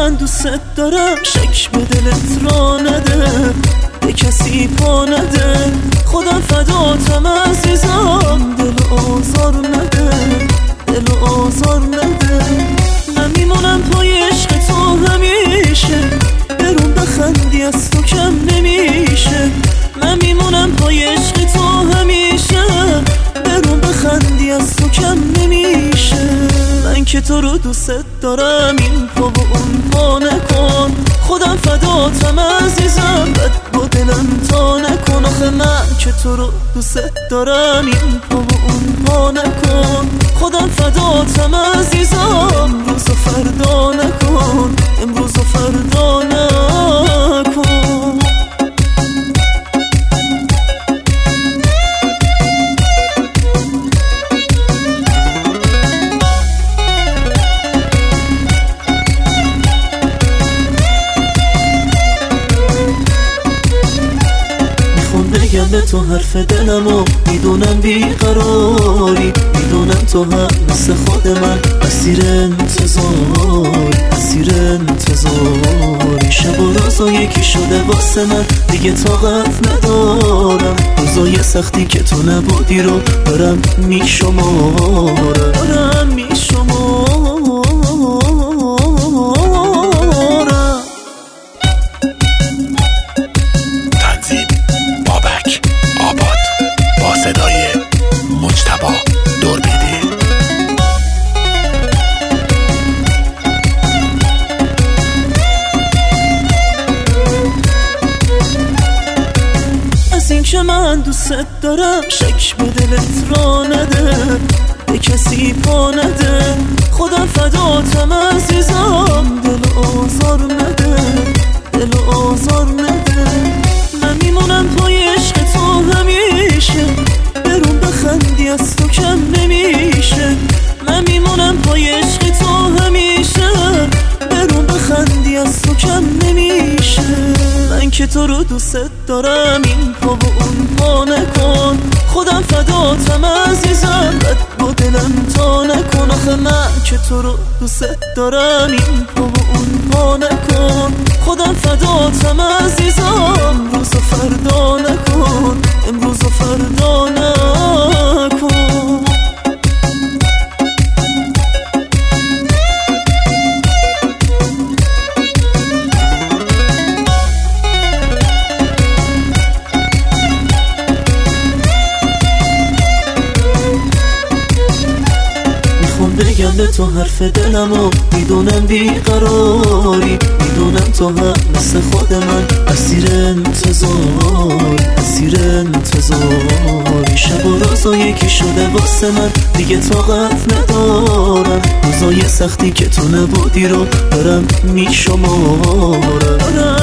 من دوست دارم، شک به دلت را نده، به کسی پا نده، خودم فداتم عزیزم، دل آزار نده، دل آزار نده. من میمونم پای عشق تو همیشه، برون بخندی از تو کم نمیشه. من میمونم پای عشق تو همیشه، برون بخندی از تو کم نمیشه. من که تو رو دوست دارم، این پا و اون پا نکن، خودم فداتم عزیزم، بد با دلم تا نکن. آخه من که تو رو دوست دارم، این پا و اون پا نکن، خودم فداتم عزیزم، روز و فردا نکن، امروز و فردا نکن. بگم به تو حرف دلمو، میدونم بیقراری، میدونم تو هم مثل خود من اسیر انتظاری، اسیر انتظاری. شب و روزا یکی شده واسه من، دیگه طاقت ندارم، روزای سختی که تو نبودی رو دارم میشمارم، دارم میشمارم. صدای مجتبی دوربیدی. از این که من دوست دارم، شک به دلت را نده، به کسی پا نده، خودم فداتم عزیزم، دل آزار نده، دل آزار نده. من میمونم پای عشق تو همیشه، برون بخندی از تو کم نمیشه. من میمونم پای عشق تو همیشه، برون بخندی از تو کم نمیشه. من که تو رو دوست دارم، این پا و اون پا نکن، خودم فداتم عزیزم، بد با دلم تا نکن. آخه من که تو رو دوست دارم، این پا و اون پا نکن، خودم فداتم عزیزم، روز و فردا نکن، امروز و فردا نکن. بگم به تو حرف دلمو، میدونم بیقراری، میدونم تو هم مثل خود من اسیر انتظاری، اسیر انتظاری. شب و روزا یکی شده واسه من، دیگه طاقت ندارم، روزای سختی که تو نبودی رو دارم میشمارم.